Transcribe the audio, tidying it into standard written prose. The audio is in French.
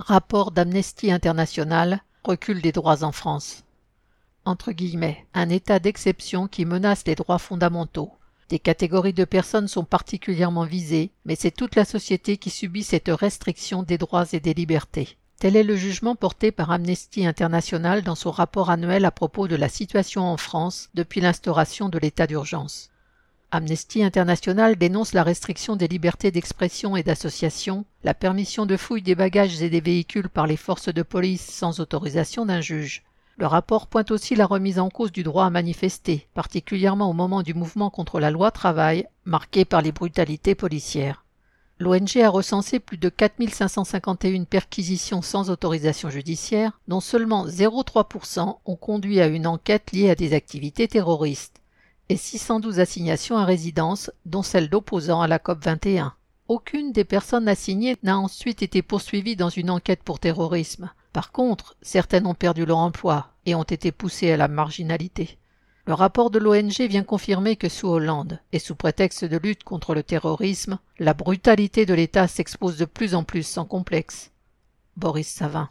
Rapport d'Amnesty International, recul des droits en France. Entre guillemets, un état d'exception qui menace les droits fondamentaux. Des catégories de personnes sont particulièrement visées, mais c'est toute la société qui subit cette restriction des droits et des libertés. Tel est le jugement porté par Amnesty International dans son rapport annuel à propos de la situation en France depuis l'instauration de l'état d'urgence. Amnesty International dénonce la restriction des libertés d'expression et d'association, la permission de fouille des bagages et des véhicules par les forces de police sans autorisation d'un juge. Le rapport pointe aussi la remise en cause du droit à manifester, particulièrement au moment du mouvement contre la loi travail, marqué par les brutalités policières. L'ONG a recensé plus de 4 551 perquisitions sans autorisation judiciaire, dont seulement 0,3% ont conduit à une enquête liée à des activités terroristes, et 612 assignations à résidence, dont celle d'opposants à la COP21. Aucune des personnes assignées n'a ensuite été poursuivie dans une enquête pour terrorisme. Par contre, certaines ont perdu leur emploi et ont été poussées à la marginalité. Le rapport de l'ONG vient confirmer que sous Hollande, et sous prétexte de lutte contre le terrorisme, la brutalité de l'État s'expose de plus en plus sans complexe. Boris Savin.